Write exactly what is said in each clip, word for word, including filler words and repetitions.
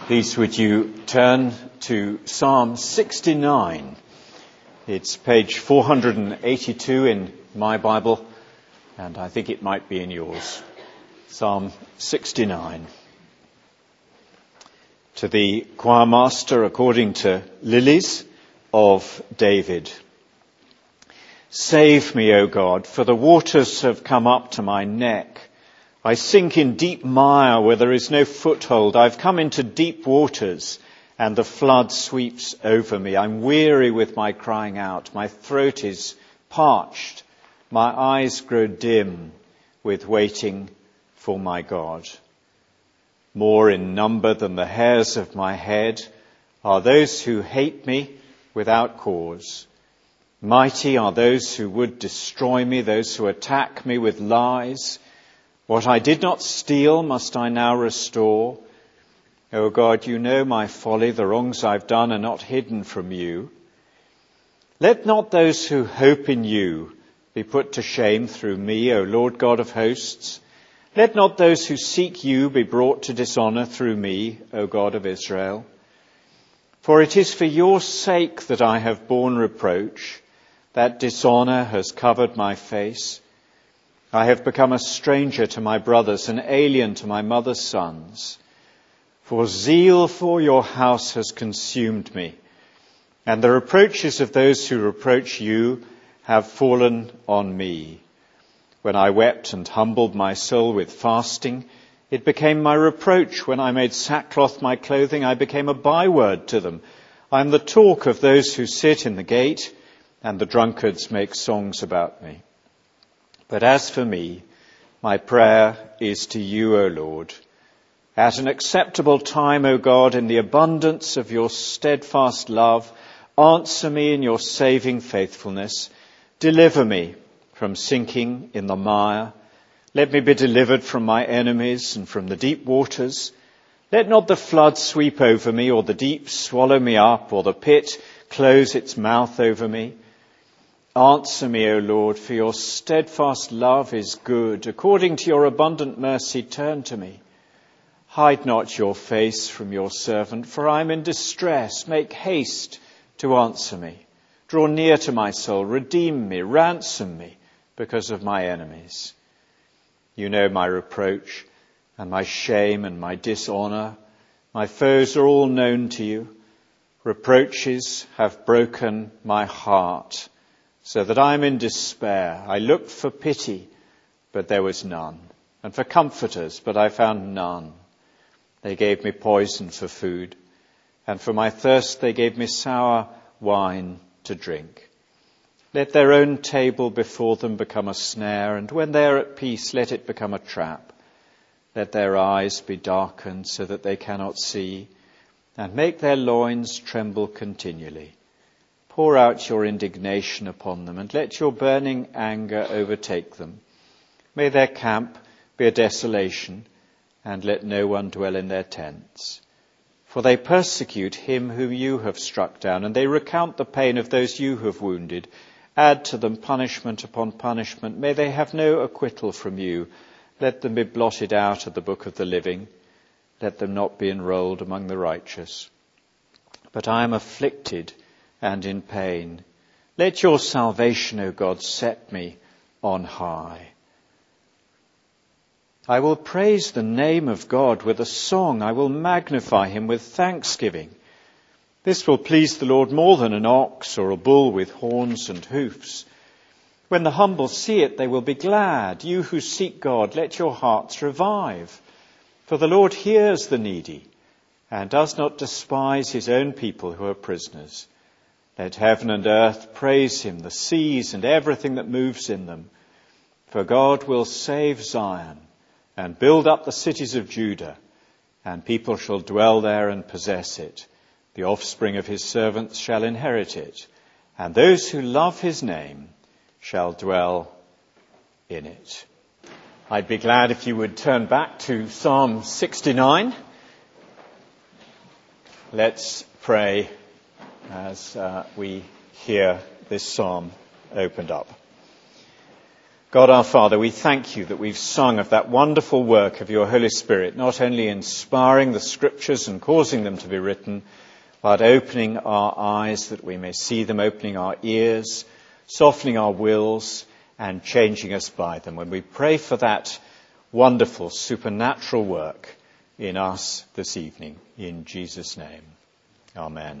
Please would you turn to Psalm sixty-nine. It's page four hundred eighty-two in my Bible, and I think it might be in yours. Psalm sixty-nine. To the choir master according to Lilies of David. Save me, O God, for the waters have come up to my neck. I sink in deep mire where there is no foothold. I've come into deep waters, and the flood sweeps over me. I'm weary with my crying out. My throat is parched. My eyes grow dim with waiting for my God. More in number than the hairs of my head are those who hate me without cause. Mighty are those who would destroy me, those who attack me with lies. What I did not steal must I now restore. O God, you know my folly. The wrongs I've done are not hidden from you. Let not those who hope in you be put to shame through me, O Lord God of hosts. Let not those who seek you be brought to dishonor through me, O God of Israel. For it is for your sake that I have borne reproach. That dishonor has covered my face. I have become a stranger to my brothers, an alien to my mother's sons. For zeal for your house has consumed me, and the reproaches of those who reproach you have fallen on me. When I wept and humbled my soul with fasting, it became my reproach. When I made sackcloth my clothing, I became a byword to them. I am the talk of those who sit in the gate, and the drunkards make songs about me. But as for me, my prayer is to you, O Lord. At an acceptable time, O God, in the abundance of your steadfast love, answer me in your saving faithfulness. Deliver me from sinking in the mire. Let me be delivered from my enemies and from the deep waters. Let not the flood sweep over me, or the deep swallow me up, or the pit close its mouth over me. Answer me, O Lord, for your steadfast love is good. According to your abundant mercy, turn to me. Hide not your face from your servant, for I am in distress. Make haste to answer me. Draw near to my soul. Redeem me. Ransom me because of my enemies. You know my reproach and my shame and my dishonor. My foes are all known to you. Reproaches have broken my heart, so that I am in despair. I looked for pity, but there was none, and for comforters, but I found none. They gave me poison for food, and for my thirst they gave me sour wine to drink. Let their own table before them become a snare, and when they are at peace, let it become a trap. Let their eyes be darkened so that they cannot see, and make their loins tremble continually. Pour out your indignation upon them, and let your burning anger overtake them. May their camp be a desolation, and let no one dwell in their tents. For they persecute him whom you have struck down, and they recount the pain of those you have wounded. Add to them punishment upon punishment. May they have no acquittal from you. Let them be blotted out of the book of the living. Let them not be enrolled among the righteous. But I am afflicted and in pain. Let your salvation, O God, set me on high. I will praise the name of God with a song. I will magnify him with thanksgiving. This will please the Lord more than an ox or a bull with horns and hoofs. When the humble see it, they will be glad. You who seek God, let your hearts revive. For the Lord hears the needy and does not despise his own people who are prisoners. Let heaven and earth praise him, the seas and everything that moves in them. For God will save Zion and build up the cities of Judah, and people shall dwell there and possess it. The offspring of his servants shall inherit it, and those who love his name shall dwell in it. I'd be glad if you would turn back to Psalm sixty-nine. Let's pray as uh, we hear this psalm opened up. God our Father, we thank you that we've sung of that wonderful work of your Holy Spirit, not only inspiring the scriptures and causing them to be written, but opening our eyes that we may see them, opening our ears, softening our wills, and changing us by them. When we pray for that wonderful supernatural work in us this evening, in Jesus' name. Amen.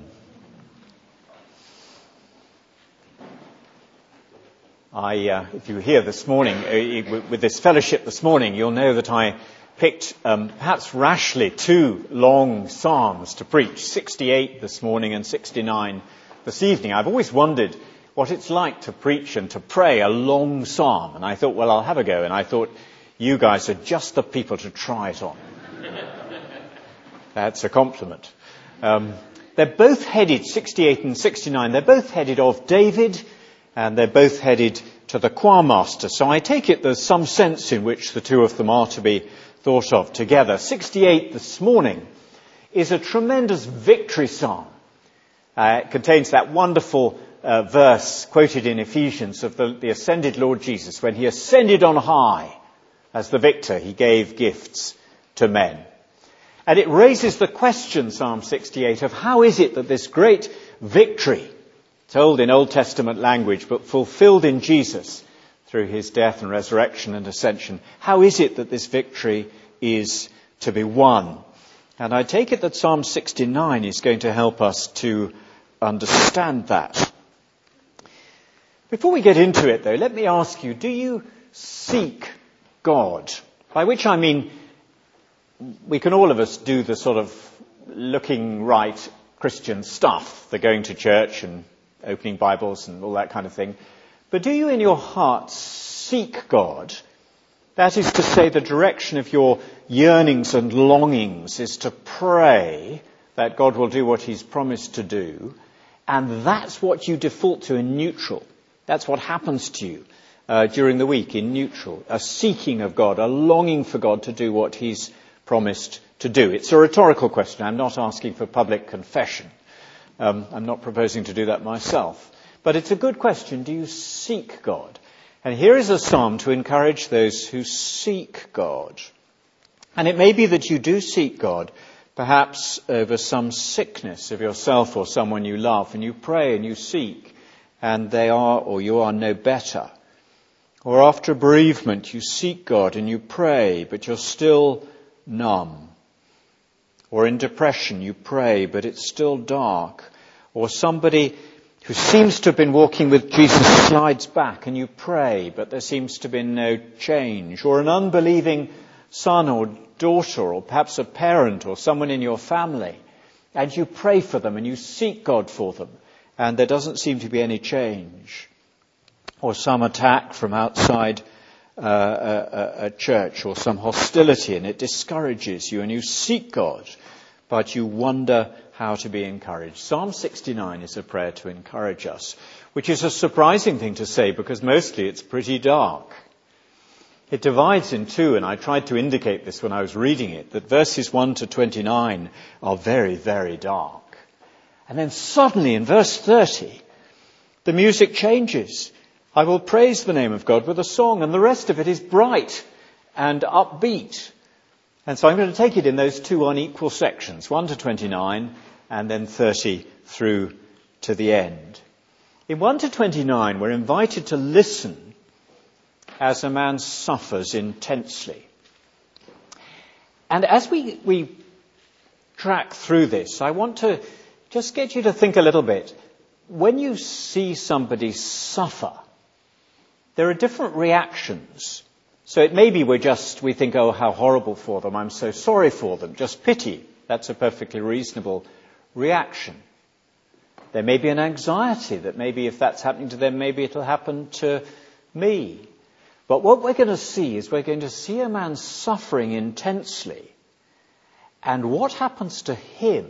I, uh, if you were here this morning, uh, with this fellowship this morning, you'll know that I picked, um, perhaps rashly, two long psalms to preach, sixty-eight this morning and sixty-nine this evening. I've always wondered what it's like to preach and to pray a long psalm, and I thought, well, I'll have a go, and I thought, you guys are just the people to try it on. That's a compliment. Um, they're both headed, sixty-eight and sixty-nine, they're both headed of David, and they're both headed to the choir master. So I take it there's some sense in which the two of them are to be thought of together. sixty-eight this morning is a tremendous victory psalm. Uh, it contains that wonderful uh, verse quoted in Ephesians of the, the ascended Lord Jesus. When he ascended on high as the victor, he gave gifts to men. And it raises the question, Psalm sixty-eight, of how is it that this great victory, told in Old Testament language, but fulfilled in Jesus through his death and resurrection and ascension, how is it that this victory is to be won? And I take it that Psalm sixty-nine is going to help us to understand that. Before we get into it, though, let me ask you, do you seek God? By which I mean, we can all of us do the sort of looking right Christian stuff, the going to church and opening Bibles and all that kind of thing. But do you in your heart seek God? That is to say, the direction of your yearnings and longings is to pray that God will do what he's promised to do. And that's what you default to in neutral. That's what happens to you uh, during the week in neutral. A seeking of God, a longing for God to do what he's promised to do. It's a rhetorical question. I'm not asking for public confession. Um, I'm not proposing to do that myself. But it's a good question. Do you seek God? And here is a psalm to encourage those who seek God. And it may be that you do seek God, perhaps over some sickness of yourself or someone you love, and you pray and you seek, and they are or you are no better. Or after a bereavement, you seek God and you pray, but you're still numb. Or in depression, you pray, but it's still dark. Or somebody who seems to have been walking with Jesus slides back and you pray, but there seems to be no change. Or an unbelieving son or daughter, or perhaps a parent or someone in your family, and you pray for them and you seek God for them, and there doesn't seem to be any change. Or some attack from outside uh, a, a church, or some hostility, and it discourages you, and you seek God, but you wonder how to be encouraged. Psalm sixty-nine is a prayer to encourage us, which is a surprising thing to say because mostly it's pretty dark. It divides in two, and I tried to indicate this when I was reading it, that verses one to twenty-nine are very, very dark. And then suddenly in verse thirty, the music changes. I will praise the name of God with a song, and the rest of it is bright and upbeat. And so I'm going to take it in those two unequal sections, one to twenty-nine and then thirty through to the end. In one to twenty-nine, we're invited to listen as a man suffers intensely. And as we, we track through this, I want to just get you to think a little bit. When you see somebody suffer, there are different reactions. So it may be we're just, we think, oh, how horrible for them, I'm so sorry for them, just pity. That's a perfectly reasonable reaction. There may be an anxiety that maybe if that's happening to them, maybe it'll happen to me. But what we're going to see is we're going to see a man suffering intensely, and what happens to him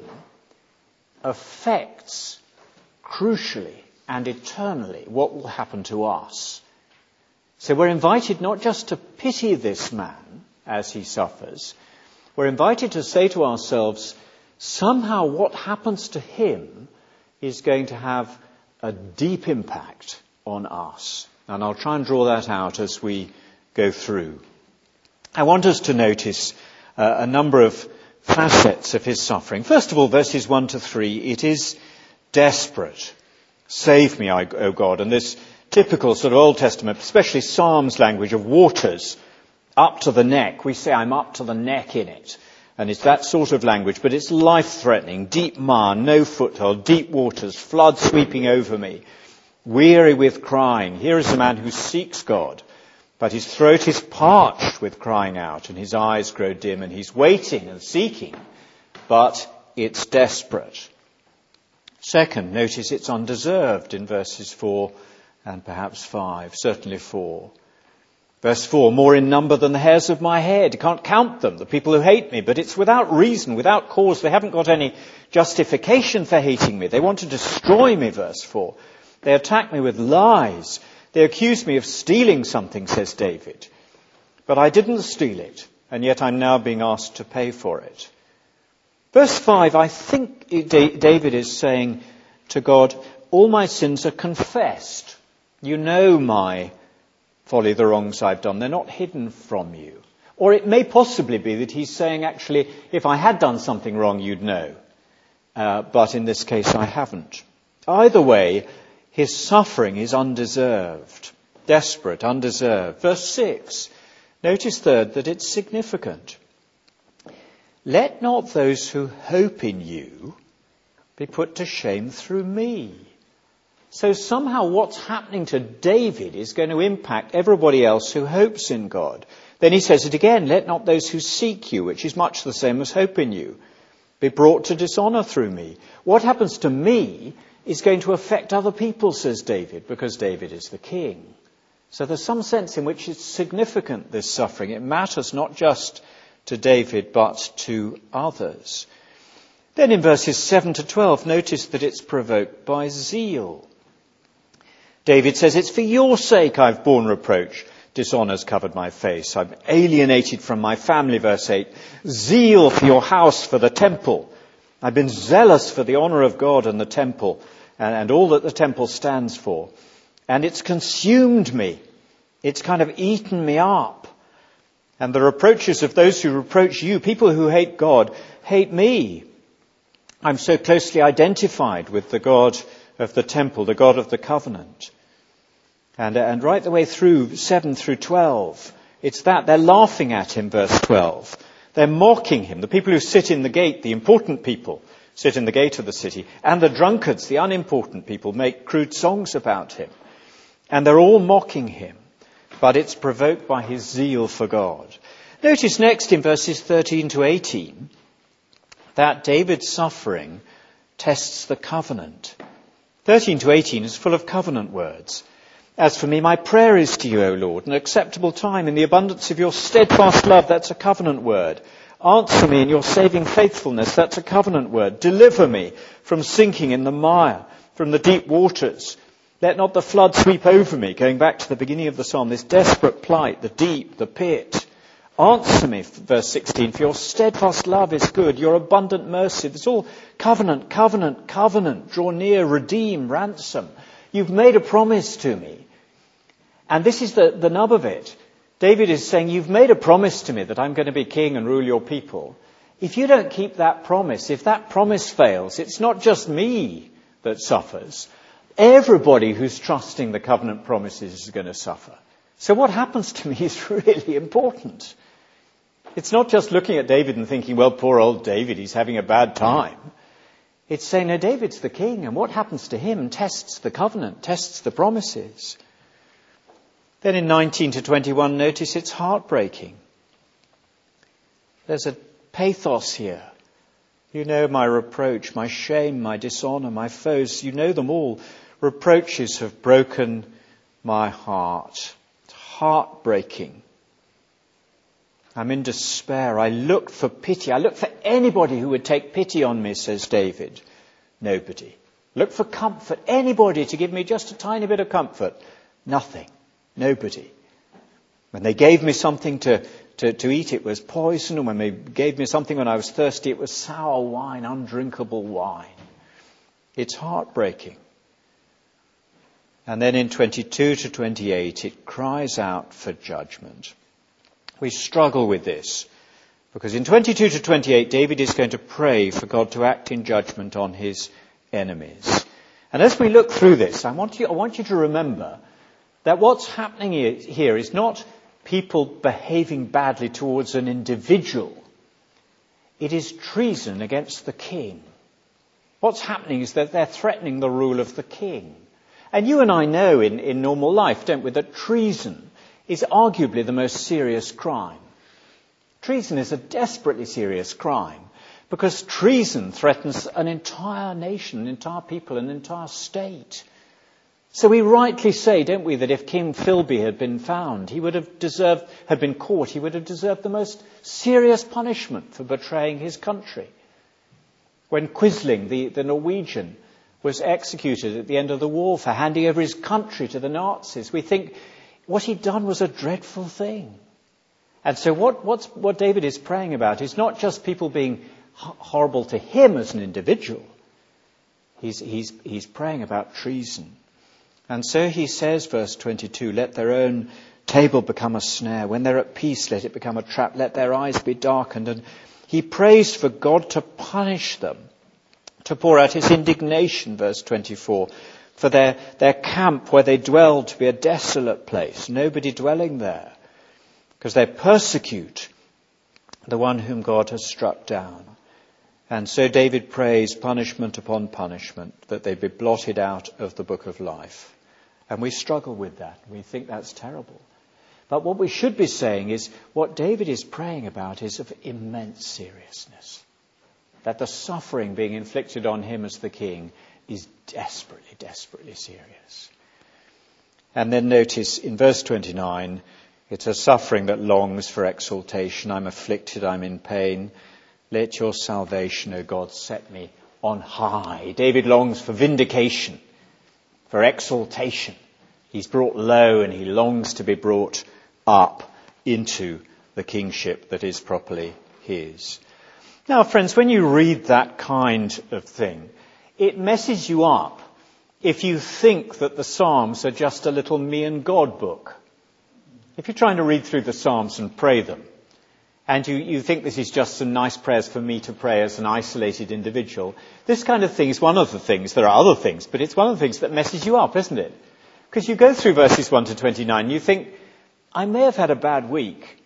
affects crucially and eternally what will happen to us. So we're invited not just to pity this man as he suffers, we're invited to say to ourselves, somehow what happens to him is going to have a deep impact on us. And I'll try and draw that out as we go through. I want us to notice uh, a number of facets of his suffering. First of all, verses one to three, it is desperate. Save me, O God. And this typical sort of Old Testament, especially Psalms language of waters up to the neck. We say, I'm up to the neck in it. And it's that sort of language, but it's life-threatening. Deep mire, no foothold, deep waters, flood sweeping over me. Weary with crying. Here is a man who seeks God, but his throat is parched with crying out, and his eyes grow dim, and he's waiting and seeking, but it's desperate. Second, notice it's undeserved in verses four and perhaps five, certainly four. Verse four, more in number than the hairs of my head. You can't count them, the people who hate me, but it's without reason, without cause. They haven't got any justification for hating me. They want to destroy me, verse four. They attack me with lies. They accuse me of stealing something, says David. But I didn't steal it, and yet I'm now being asked to pay for it. Verse five, I think David is saying to God, all my sins are confessed. You know my folly, the wrongs I've done. They're not hidden from you. Or it may possibly be that he's saying, actually, if I had done something wrong, you'd know. Uh, but in this case, I haven't. Either way, his suffering is undeserved, desperate, undeserved. Verse six, notice third that it's significant. Let not those who hope in you be put to shame through me. So somehow what's happening to David is going to impact everybody else who hopes in God. Then he says it again, let not those who seek you, which is much the same as hope in you, be brought to dishonour through me. What happens to me is going to affect other people, says David, because David is the king. So there's some sense in which it's significant, this suffering. It matters not just to David, but to others. Then in verses seven to twelve, notice that it's provoked by zeal. David says, it's for your sake I've borne reproach. Dishonour's covered my face. I'm alienated from my family, verse eight. Zeal for your house, for the temple. I've been zealous for the honour of God and the temple, and, and all that the temple stands for. And it's consumed me. It's kind of eaten me up. And the reproaches of those who reproach you, people who hate God, hate me. I'm so closely identified with the God of the temple, the God of the covenant. And, and right the way through seven through twelve, it's that. They're laughing at him, verse twelve. They're mocking him. The people who sit in the gate, the important people, sit in the gate of the city. And the drunkards, the unimportant people, make crude songs about him. And they're all mocking him. But it's provoked by his zeal for God. Notice next in verses thirteen to eighteen that David's suffering tests the covenant. thirteen to eighteen is full of covenant words. As for me, my prayer is to you, O Lord, an acceptable time in the abundance of your steadfast love. That's a covenant word. Answer me in your saving faithfulness. That's a covenant word. Deliver me from sinking in the mire, from the deep waters. Let not the flood sweep over me. Going back to the beginning of the psalm, this desperate plight, the deep, the pit. Answer me, verse sixteen, for your steadfast love is good, your abundant mercy. It's all covenant, covenant, covenant. Draw near, redeem, ransom. You've made a promise to me. And this is the, the nub of it. David is saying, you've made a promise to me that I'm going to be king and rule your people. If you don't keep that promise, if that promise fails, it's not just me that suffers. Everybody who's trusting the covenant promises is going to suffer. So what happens to me is really important. It's not just looking at David and thinking, well, poor old David, he's having a bad time. It's saying, no, David's the king, and what happens to him tests the covenant, tests the promises. Then in nineteen to twenty-one, notice it's heartbreaking. There's a pathos here. You know my reproach, my shame, my dishonour, my foes. You know them all. Reproaches have broken my heart. It's heartbreaking. I'm in despair. I look for pity. I look for anybody who would take pity on me, says David. Nobody. Look for comfort. Anybody to give me just a tiny bit of comfort. Nothing. Nobody. When they gave me something to, to, to eat, it was poison. And when they gave me something when I was thirsty, it was sour wine, undrinkable wine. It's heartbreaking. And then in twenty-two to twenty-eight, it cries out for judgment. We struggle with this because in twenty-two to twenty-eight, David is going to pray for God to act in judgment on his enemies. And as we look through this, I want you, I want you to remember that what's happening here is not people behaving badly towards an individual. It is treason against the king. What's happening is that they're threatening the rule of the king. And you and I know in, in normal life, don't we, that treason is arguably the most serious crime. Treason is a desperately serious crime because treason threatens an entire nation, an entire people, an entire state. So we rightly say, don't we, that if King Philby had been found, he would have deserved, had been caught, he would have deserved the most serious punishment for betraying his country. When Quisling, the, the Norwegian, was executed at the end of the war for handing over his country to the Nazis, we think what he'd done was a dreadful thing. And so what, what's, what David is praying about is not just people being h- horrible to him as an individual. He's, he's, he's praying about treason. And so he says, verse twenty-two, let their own table become a snare. When they're at peace, let it become a trap. Let their eyes be darkened. And he prays for God to punish them, to pour out his indignation, verse twenty-four, for their, their camp where they dwell to be a desolate place, nobody dwelling there, because they persecute the one whom God has struck down. And so David prays punishment upon punishment, that they be blotted out of the book of life. And we struggle with that. We think that's terrible. But what we should be saying is what David is praying about is of immense seriousness. That the suffering being inflicted on him as the king is desperately, desperately serious. And then notice in verse twenty-nine, it's a suffering that longs for exaltation. I'm afflicted, I'm in pain. Let your salvation, O God, set me on high. David longs for vindication, for exaltation. He's brought low and he longs to be brought up into the kingship that is properly his. Now, friends, when you read that kind of thing, it messes you up if you think that the Psalms are just a little me and God book. If you're trying to read through the Psalms and pray them, and you, you think this is just some nice prayers for me to pray as an isolated individual, this kind of thing is one of the things, there are other things, but it's one of the things that messes you up, isn't it? Because you go through verses one to twenty-nine, you think, I may have had a bad week,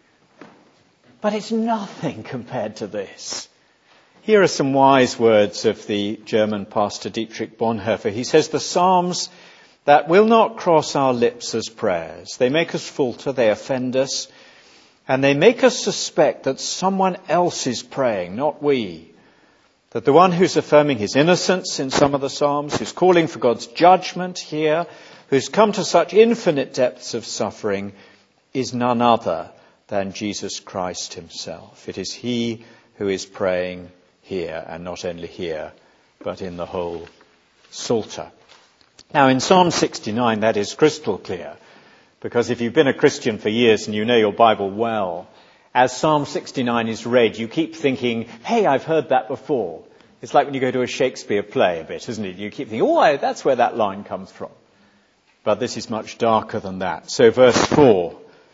but it's nothing compared to this. Here are some wise words of the German pastor Dietrich Bonhoeffer. He says, the Psalms that will not cross our lips as prayers. They make us falter, they offend us, and they make us suspect that someone else is praying, not we. That the one who's affirming his innocence in some of the Psalms, who's calling for God's judgment here, who's come to such infinite depths of suffering, is none other than Jesus Christ himself. It is he who is praying here, and not only here, but in the whole Psalter. Now in Psalm sixty-nine that is crystal clear, because if you've been a Christian for years and you know your Bible well, as Psalm sixty-nine is read, you keep thinking, hey, I've heard that before. It's like when you go to a Shakespeare play a bit, isn't it? You keep thinking, oh, that's where that line comes from. But this is much darker than that. So verse four,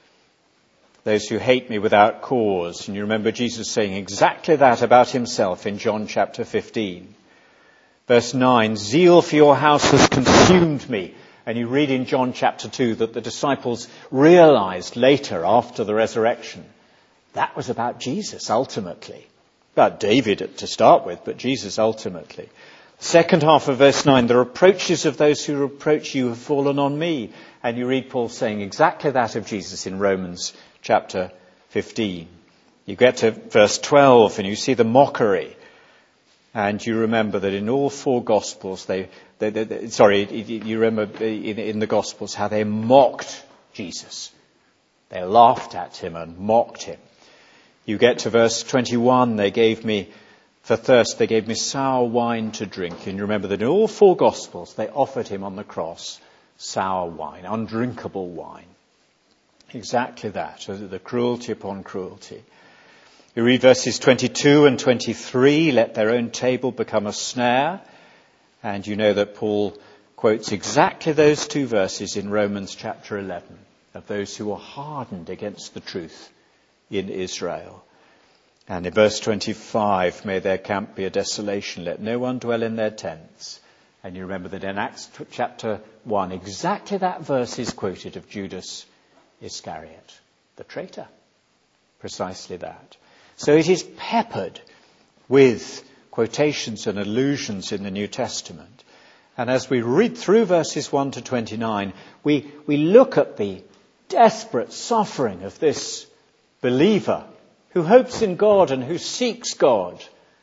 those who hate me without cause. And you remember Jesus saying exactly that about himself in John chapter fifteen. Verse nine, zeal for your house has consumed me. And you read in John chapter two that the disciples realized later, after the resurrection, that was about Jesus ultimately. About David to start with, but Jesus ultimately. Second half of verse nine, the reproaches of those who reproach you have fallen on me. And you read Paul saying exactly that of Jesus in Romans chapter fifteen. You get to verse twelve and you see the mockery. And you remember that in all four Gospels, they, they, they, they sorry, you remember in, in the Gospels how they mocked Jesus. They laughed at him and mocked him. You get to verse twenty-one, they gave me, for thirst, they gave me sour wine to drink. And you remember that in all four Gospels, they offered him on the cross sour wine, undrinkable wine. Exactly that, the cruelty upon cruelty. You read verses twenty-two and twenty-three, let their own table become a snare. And you know that Paul quotes exactly those two verses in Romans chapter eleven of those who were hardened against the truth in Israel. And in verse twenty-five, may their camp be a desolation, let no one dwell in their tents. And you remember that in Acts chapter one, exactly that verse is quoted of Judas Iscariot, the traitor. Precisely that. So it is peppered with quotations and allusions in the New Testament. And as we read through verses one to twenty-nine, we, we look at the desperate suffering of this believer who hopes in God and who seeks God.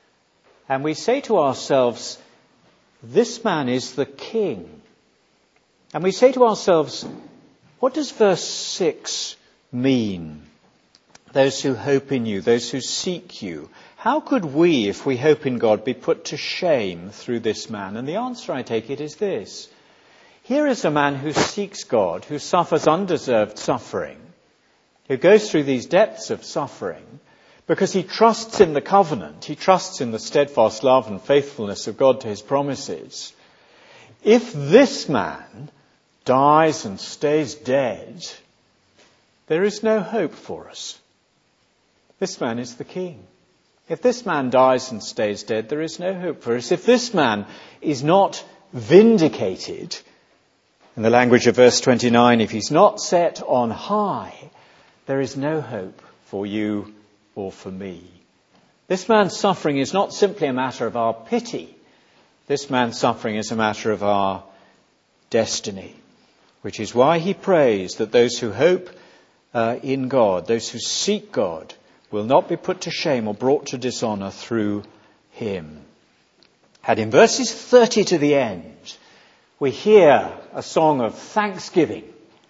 And we say to ourselves, this man is the king. And we say to ourselves, what does verse six mean? Those who hope in you, those who seek you. How could we, if we hope in God, be put to shame through this man? And the answer, I take it, is this. Here is a man who seeks God, who suffers undeserved suffering, who goes through these depths of suffering because he trusts in the covenant, he trusts in the steadfast love and faithfulness of God to his promises. If this man dies and stays dead, there is no hope for us. This man is the king. If this man dies and stays dead, there is no hope for us. If this man is not vindicated, in the language of verse twenty-nine, if he's not set on high, there is no hope for you or for me. This man's suffering is not simply a matter of our pity. This man's suffering is a matter of our destiny, which is why he prays that those who hope uh, in God, those who seek God, will not be put to shame or brought to dishonour through him. And in verses thirty to the end, we hear a song of thanksgiving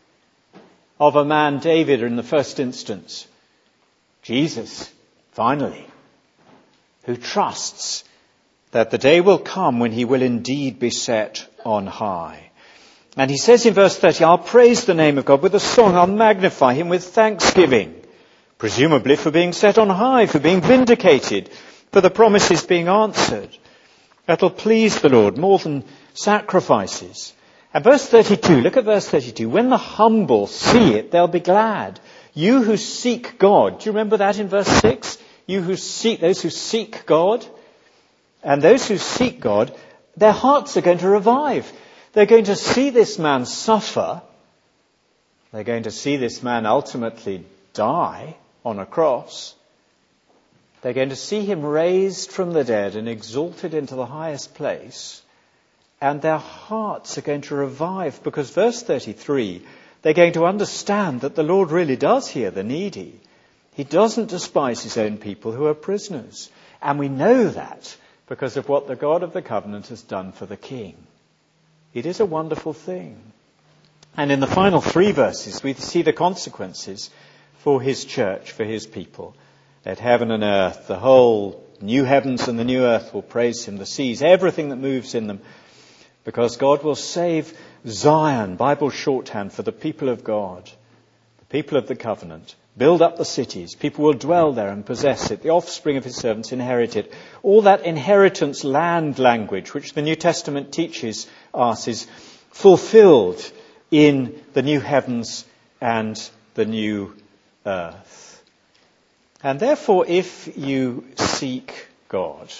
of a man, David, in the first instance. Jesus, finally, who trusts that the day will come when he will indeed be set on high. And he says in verse thirty, I'll praise the name of God with a song, I'll magnify him with thanksgiving. Presumably for being set on high, for being vindicated, for the promises being answered. That'll please the Lord more than sacrifices. And verse thirty-two, look at verse thirty-two. When the humble see it, they'll be glad. You who seek God. Do you remember that in verse six? You who seek, those who seek God. And those who seek God, their hearts are going to revive. They're going to see this man suffer. They're going to see this man ultimately die on a cross. They're going to see him raised from the dead and exalted into the highest place. And their hearts are going to revive because verse thirty-three, they're going to understand that the Lord really does hear the needy. He doesn't despise his own people who are prisoners. And we know that because of what the God of the covenant has done for the king. It is a wonderful thing. And in the final three verses, we see the consequences for his church, for his people. Let heaven and earth, the whole new heavens and the new earth will praise him, the seas, everything that moves in them, because God will save Zion, Bible shorthand for the people of God, the people of the covenant, build up the cities, people will dwell there and possess it, the offspring of his servants inherit it. All that inheritance land language, which the New Testament teaches us, is fulfilled in the new heavens and the new earth. And therefore, if you seek God,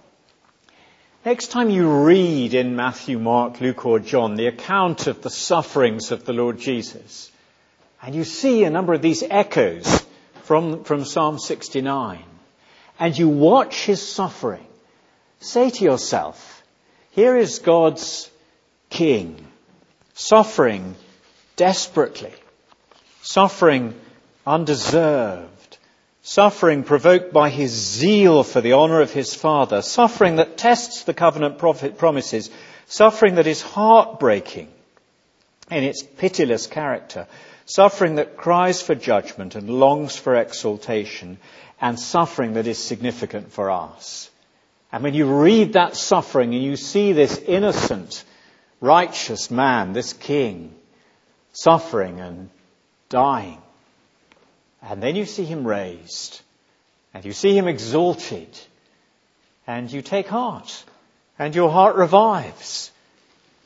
next time you read in Matthew, Mark, Luke or John the account of the sufferings of the Lord Jesus, and you see a number of these echoes from, from Psalm sixty-nine, and you watch his suffering, say to yourself, here is God's King, suffering desperately, suffering undeserved, suffering provoked by his zeal for the honour of his Father, suffering that tests the covenant prophet promises, suffering that is heartbreaking in its pitiless character, suffering that cries for judgment and longs for exaltation, and suffering that is significant for us. And when you read that suffering and you see this innocent, righteous man, this king, suffering and dying, and then you see him raised, and you see him exalted, and you take heart, and your heart revives,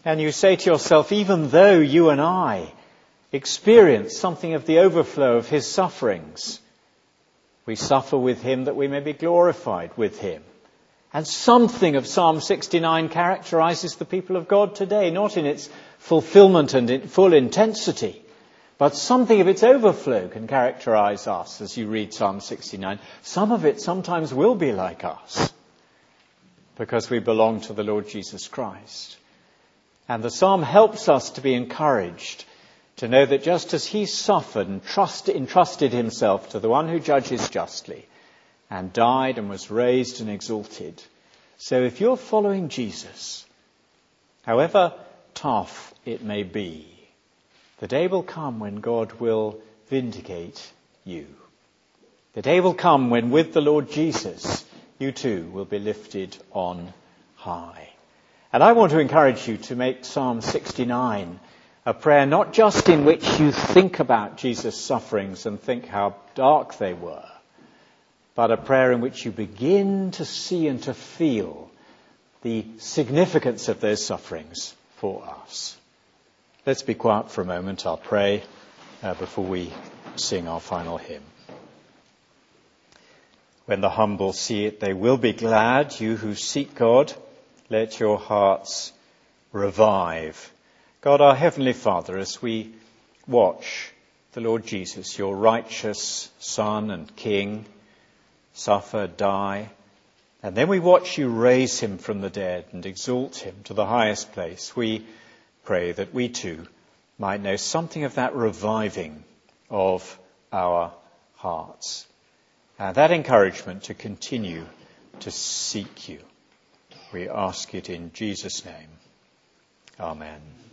And you say to yourself, even though you and I experience something of the overflow of his sufferings, we suffer with him that we may be glorified with him. And something of Psalm sixty-nine characterizes the people of God today, not in its fulfillment and in full intensity, but something of its overflow can characterize us as you read Psalm sixty-nine. Some of it sometimes will be like us, because we belong to the Lord Jesus Christ. And the psalm helps us to be encouraged to know that just as he suffered and trust, entrusted himself to the one who judges justly and died and was raised and exalted, so if you're following Jesus, however tough it may be, the day will come when God will vindicate you. The day will come when with the Lord Jesus, you too will be lifted on high. And I want to encourage you to make Psalm sixty-nine a prayer not just in which you think about Jesus' sufferings and think how dark they were, but a prayer in which you begin to see and to feel the significance of those sufferings for us. Let's be quiet for a moment. I'll pray uh, before we sing our final hymn. When the humble see it, they will be glad. You who seek God, let your hearts revive. God, our Heavenly Father, as we watch the Lord Jesus, your righteous Son and King, suffer, die, and then we watch you raise him from the dead and exalt him to the highest place, we pray that we too might know something of that reviving of our hearts. And that encouragement to continue to seek you. We ask it in Jesus' name. Amen.